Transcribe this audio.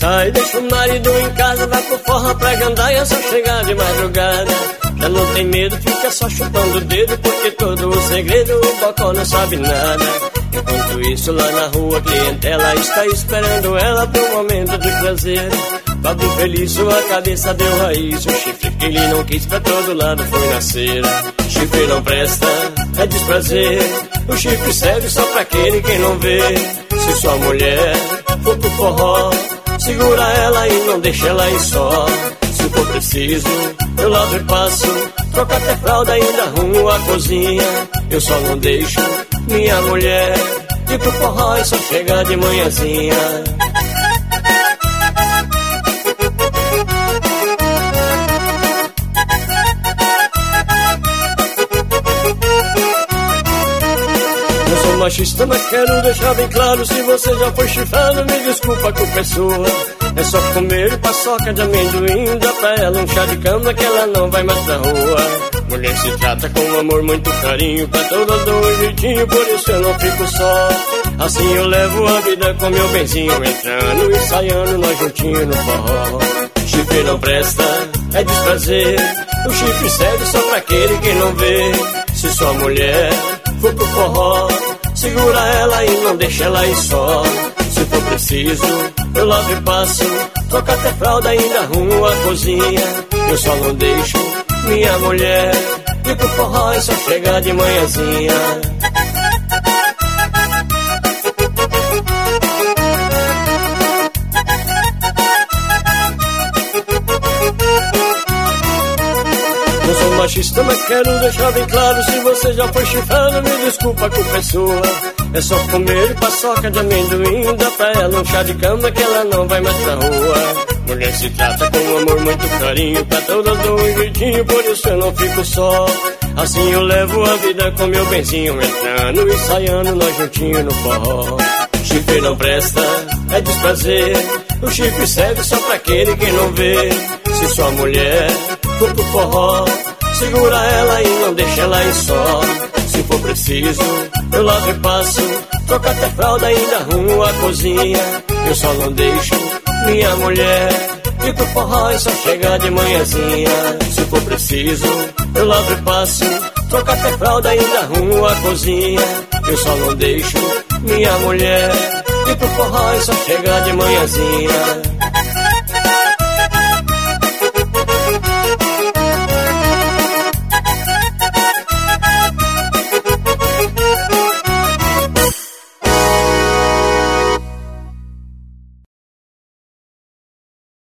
sai, deixa o marido em casa, vai pro forró pra gandaia, só chegar de madrugada. Já não tem medo, fica só chupando o dedo, porque todo o segredo o bocó não sabe nada. Enquanto isso lá na rua a clientela está esperando ela pro momento de prazer. Pobre infeliz, sua cabeça deu raiz, o chifre que ele não quis pra todo lado foi nascer. Chifre não presta, é desprazer, o chifre serve só pra aquele que não vê. Se sua mulher for pro forró, segura ela e não deixa ela ir só. Se for preciso, eu lavo e passo, troco até fralda, ainda arrumo a cozinha. Eu só não deixo minha mulher ir pro forró e só chega de manhãzinha. Eu sou machista, mas quero deixar bem claro, se você já foi chifrado, me desculpa, a culpa é sua. É só comer paçoca de amendoim, dá pra ela um chá de cama que ela não vai mais pra rua. Mulher se trata com amor, muito carinho, pra todas dou um jeitinho, por isso eu não fico só. Assim eu levo a vida com meu benzinho, entrando e saindo nós juntinho no forró. Chifre não presta, é desprazer, o chifre serve só pra aquele que não vê. Se sua mulher for pro forró, segura ela e não deixa ela ir só. Se for preciso, eu lavo e passo, troco até fralda, ainda arrumo a cozinha. Eu só não deixo minha mulher ir pro forró e só chega de manhãzinha. Eu sou machista, mas quero deixar bem claro, se você já foi chifrado, me desculpa, a culpa é sua. É só comer paçoca de amendoim, dá pra ela um chá de cama que ela não vai mais pra rua. Mulher se trata com amor, muito carinho, pra todas dou um jeitinho, por isso eu não fico só. Assim eu levo a vida com meu benzinho, entrando e saindo nós juntinho no forró. Chifre não presta, é desprazer, o chifre serve só pra aquele que não vê. Se sua mulher for pro forró, segura ela e não deixa ela ir só. Se for preciso, eu lavo e passo, troco até fralda, ainda arrumo a cozinha. Eu só não deixo minha mulher ir pro forró e só chega de manhãzinha. Se for preciso, eu lavo e passo, troco até fralda, ainda arrumo a cozinha. Eu só não deixo minha mulher ir pro forró e só chega de manhãzinha.